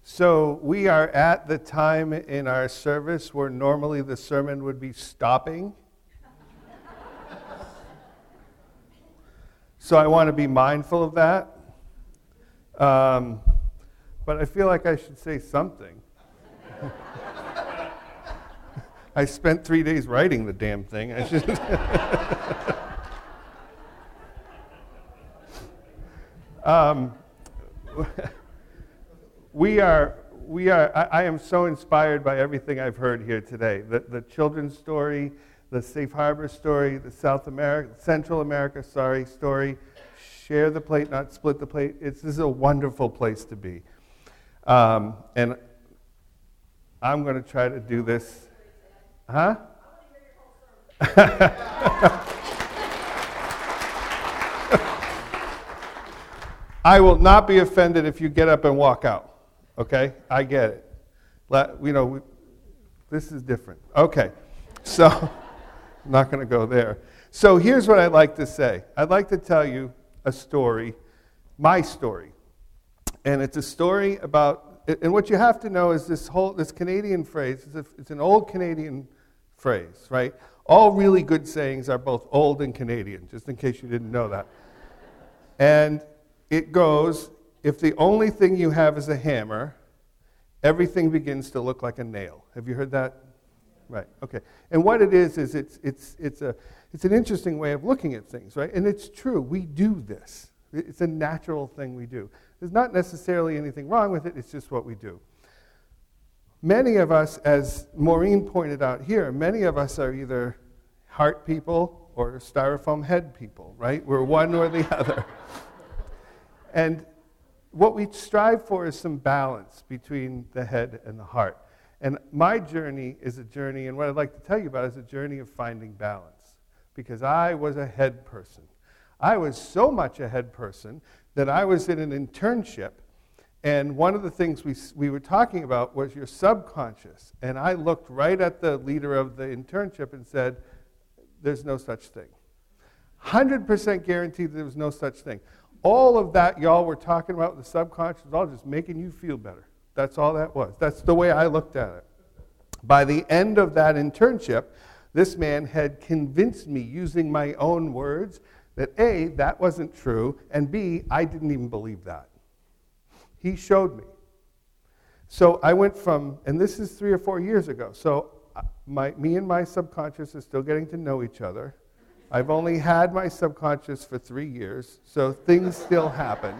So we are at the time in our service where normally the sermon would be stopping. So I want to be mindful of that. But I feel like I should say something. I spent 3 days writing the damn thing. I should. I am so inspired by everything I've heard here today. The children's story, the Safe Harbor story, the Central America story, share the plate, not split the plate. This is a wonderful place to be. And I'm going to try to do this. Huh? I will not be offended if you get up and walk out. Okay? I get it. This is different. Okay. So, I'm not going to go there. So, here's what I'd like to say. I'd like to tell you a story, my story. And it's a story about, and what you have to know is this Canadian phrase, it's an old Canadian phrase, right? All really good sayings are both old and Canadian, just in case you didn't know that. And it goes, if the only thing you have is a hammer, everything begins to look like a nail. Have you heard that? Right, okay. And what it is it's an interesting way of looking at things, right? And it's true, we do this. It's a natural thing we do. There's not necessarily anything wrong with it, it's just what we do. Many of us, as Maureen pointed out here, many of us are either heart people or styrofoam head people, right? We're one or the other. And what we strive for is some balance between the head and the heart. And my journey is a journey, and what I'd like to tell you about is a journey of finding balance. Because I was a head person. I was so much a head person that I was in an internship, and one of the things we were talking about was your subconscious. And I looked right at the leader of the internship and said, there's no such thing. 100% guaranteed there was no such thing. All of that y'all were talking about, the subconscious, was all just making you feel better. That's all that was. That's the way I looked at it. By the end of that internship, this man had convinced me, using my own words, that A, that wasn't true, and B, I didn't even believe that. He showed me. So I went from, and this is 3 or 4 years ago, so me and my subconscious are still getting to know each other. I've only had my subconscious for 3 years, so things still happen.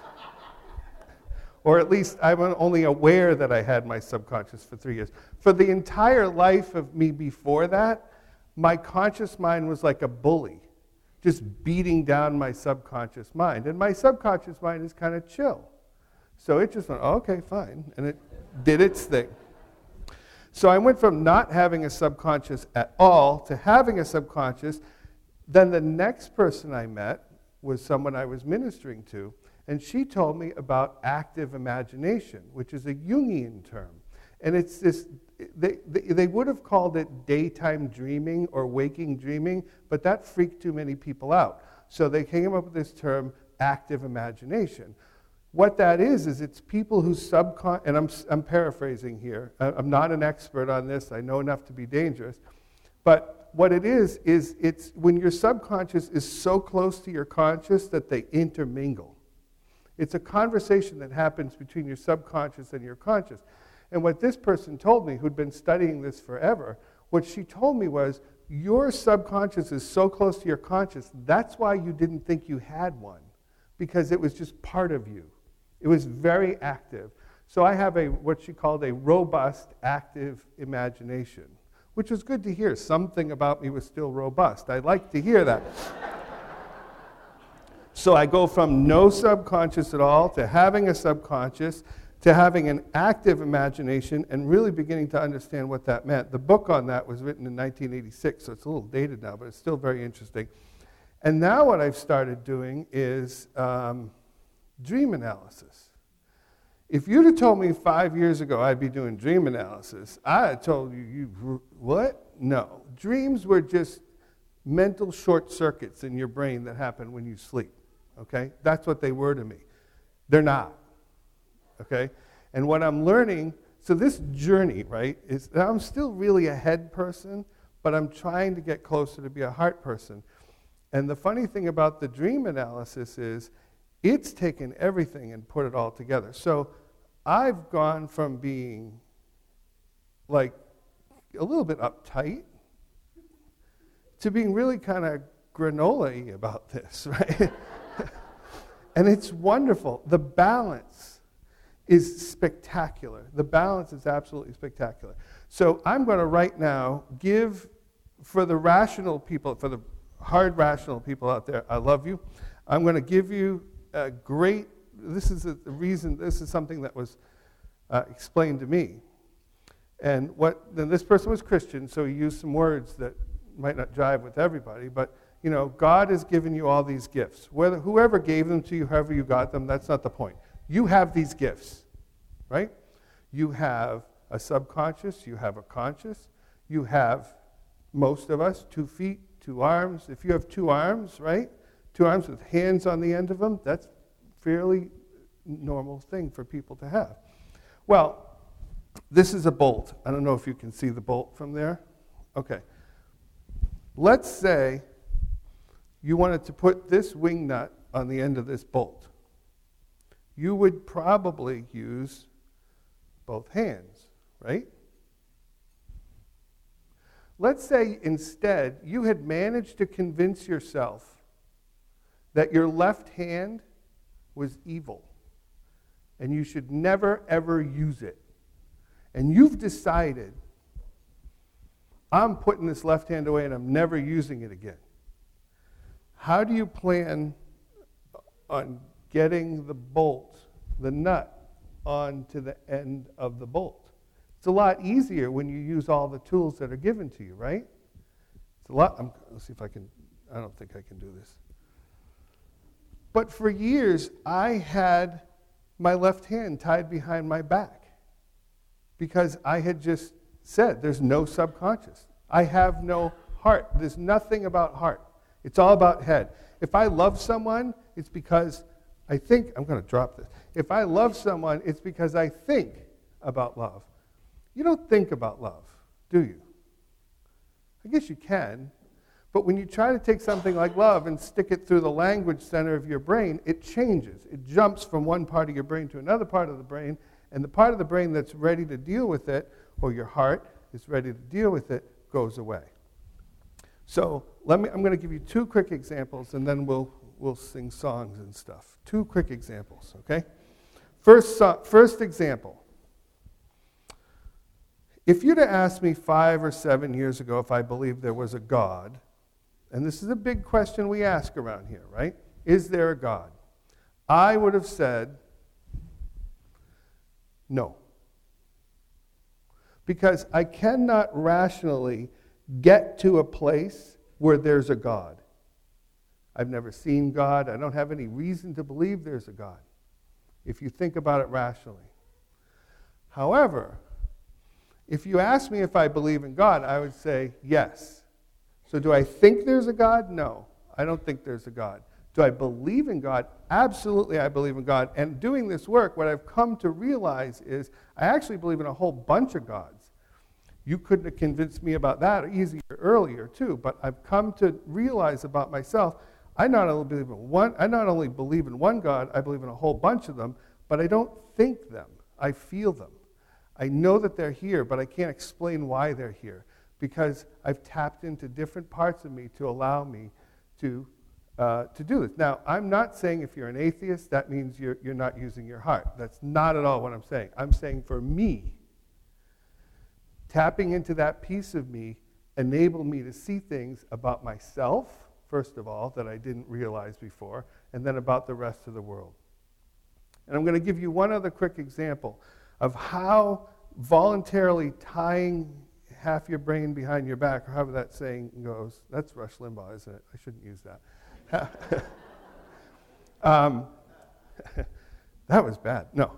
Or at least I'm only aware that I had my subconscious for 3 years. For the entire life of me before that, my conscious mind was like a bully, just beating down my subconscious mind. And my subconscious mind is kind of chill. So it just went, oh, okay, fine. And it did its thing. So I went from not having a subconscious at all to having a subconscious. Then the next person I met was someone I was ministering to, and she told me about active imagination, which is a Jungian term. And it's this, they would have called it daytime dreaming or waking dreaming, but that freaked too many people out. So they came up with this term, active imagination. What that is it's people who and I'm paraphrasing here. I'm not an expert on this. I know enough to be dangerous. But what it is it's when your subconscious is so close to your conscious that they intermingle. It's a conversation that happens between your subconscious and your conscious. And what this person told me, who'd been studying this forever, what she told me was, your subconscious is so close to your conscious, that's why you didn't think you had one, because it was just part of you. It was very active. So I have what she called a robust, active imagination, which was good to hear. Something about me was still robust. I like to hear that. So I go from no subconscious at all to having a subconscious to having an active imagination and really beginning to understand what that meant. The book on that was written in 1986, so it's a little dated now, but it's still very interesting. And now what I've started doing is dream analysis. If you'd have told me 5 years ago I'd be doing dream analysis, I'd have told you, what? No. Dreams were just mental short circuits in your brain that happen when you sleep, okay? That's what they were to me. They're not, okay? And what I'm learning, so this journey, right, is that I'm still really a head person, but I'm trying to get closer to be a heart person. And the funny thing about the dream analysis is it's taken everything and put it all together. So I've gone from being like a little bit uptight to being really kind of granola-y about this, right? And it's wonderful. The balance is spectacular. The balance is absolutely spectacular. So I'm going to right now give, for the rational people, for the hard rational people out there, I love you. I'm going to give you a great, this is the reason, this is something that was explained to me. And then this person was Christian, so he used some words that might not jive with everybody, but God has given you all these gifts. Whoever gave them to you, however you got them, that's not the point. You have these gifts, right? You have a subconscious, you have a conscious, you have, most of us, 2 feet, 2 arms. If you have 2 arms, right? 2 arms with hands on the end of them, that's fairly normal thing for people to have. Well, this is a bolt. I don't know if you can see the bolt from there. Okay. Let's say you wanted to put this wing nut on the end of this bolt. You would probably use both hands, right? Let's say instead you had managed to convince yourself that your left hand was evil and you should never ever use it. And you've decided, I'm putting this left hand away and I'm never using it again. How do you plan on getting the bolt, the nut, onto the end of the bolt? It's a lot easier when you use all the tools that are given to you, right? It's a lot. Let's see if I can. I don't think I can do this. But for years, I had my left hand tied behind my back because I had just said there's no subconscious. I have no heart. There's nothing about heart. It's all about head. If I love someone, it's because I think, I'm going to drop this. If I love someone, it's because I think about love. You don't think about love, do you? I guess you can. But when you try to take something like love and stick it through the language center of your brain, it changes. It jumps from one part of your brain to another part of the brain, and the part of the brain that's ready to deal with it, or your heart is ready to deal with it, goes away. So I'm going to give you 2 quick examples, and then we'll sing songs and stuff. 2 quick examples, okay? First example. If you'd have asked me 5 or 7 years ago if I believed there was a God, and this is a big question we ask around here, right? Is there a God? I would have said no. Because I cannot rationally get to a place where there's a God. I've never seen God. I don't have any reason to believe there's a God, if you think about it rationally. However, if you ask me if I believe in God, I would say yes. So do I think there's a God? No, I don't think there's a God. Do I believe in God? Absolutely, I believe in God. And doing this work, what I've come to realize is I actually believe in a whole bunch of gods. You couldn't have convinced me about that easier earlier, too. But I've come to realize about myself, I not only believe in one God, I believe in a whole bunch of them, but I don't think them. I feel them. I know that they're here, but I can't explain why they're here because I've tapped into different parts of me to allow me to do this. Now, I'm not saying if you're an atheist, that means you're not using your heart. That's not at all what I'm saying. I'm saying for me, tapping into that piece of me enabled me to see things about myself, first of all, that I didn't realize before, and then about the rest of the world. And I'm going to give you one other quick example of how voluntarily tying half your brain behind your back, or however that saying goes, that's Rush Limbaugh, isn't it? I shouldn't use that. That was bad. No.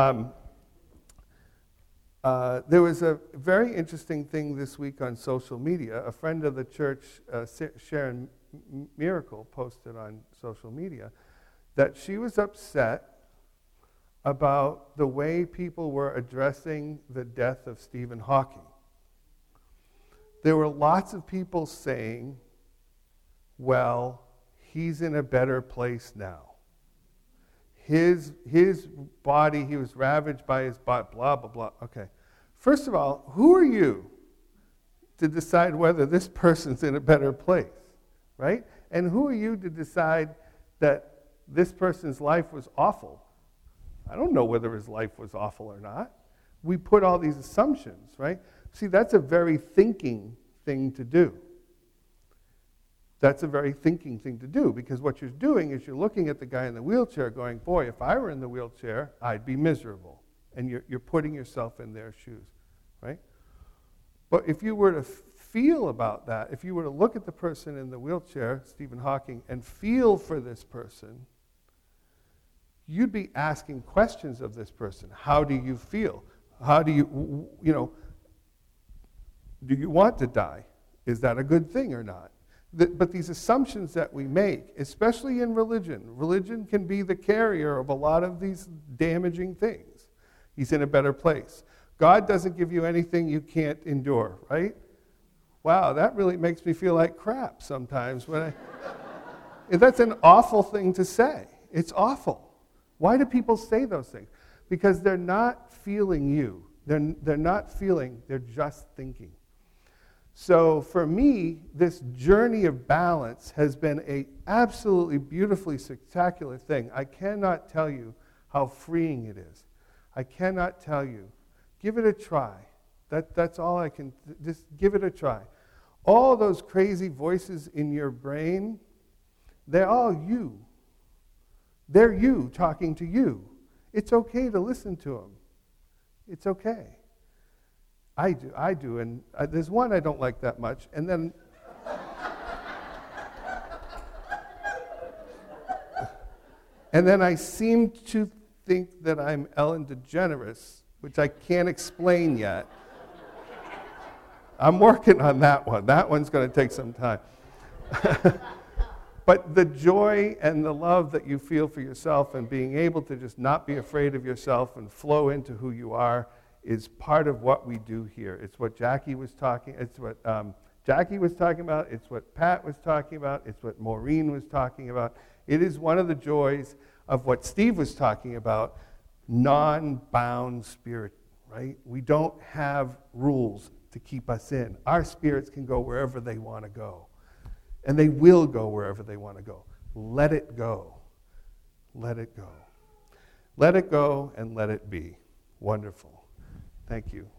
There was a very interesting thing this week on social media. A friend of the church, Sharon Miracle, posted on social media that she was upset about the way people were addressing the death of Stephen Hawking. There were lots of people saying, well, he's in a better place now. His body, he was ravaged by his body, blah, blah, blah. Okay. First of all, who are you to decide whether this person's in a better place, right? And who are you to decide that this person's life was awful? I don't know whether his life was awful or not. We put all these assumptions, right? See, that's a very thinking thing to do. That's a very thinking thing to do, because what you're doing is you're looking at the guy in the wheelchair going, boy, if I were in the wheelchair, I'd be miserable. And you're putting yourself in their shoes, right? But if you were to feel about that, if you were to look at the person in the wheelchair, Stephen Hawking, and feel for this person, you'd be asking questions of this person. How do you feel? How do you do you want to die? Is that a good thing or not? But these assumptions that we make, especially in religion can be the carrier of a lot of these damaging things. He's in a better place. God doesn't give you anything you can't endure, right? Wow, that really makes me feel like crap sometimes when that's an awful thing to say. It's awful. Why do people say those things? Because they're not feeling you. They're not feeling, they're just thinking. So for me, this journey of balance has been an absolutely beautifully spectacular thing. I cannot tell you how freeing it is. I cannot tell you. Give it a try. That's all I can, just give it a try. All those crazy voices in your brain, they're all you. They're you talking to you. It's okay to listen to them. It's okay. I do, and there's one I don't like that much, and then I seem to think that I'm Ellen DeGeneres, which I can't explain yet. I'm working on that one. That one's going to take some time. But the joy and the love that you feel for yourself and being able to just not be afraid of yourself and flow into who you are is part of what we do here. It's what Jackie was talking about. It's what Pat was talking about. It's what Maureen was talking about. It is one of the joys of what Steve was talking about, non-bound spirit, right? We don't have rules to keep us in. Our spirits can go wherever they want to go. And they will go wherever they want to go. Let it go. Let it go. Let it go and let it be. Wonderful. Thank you.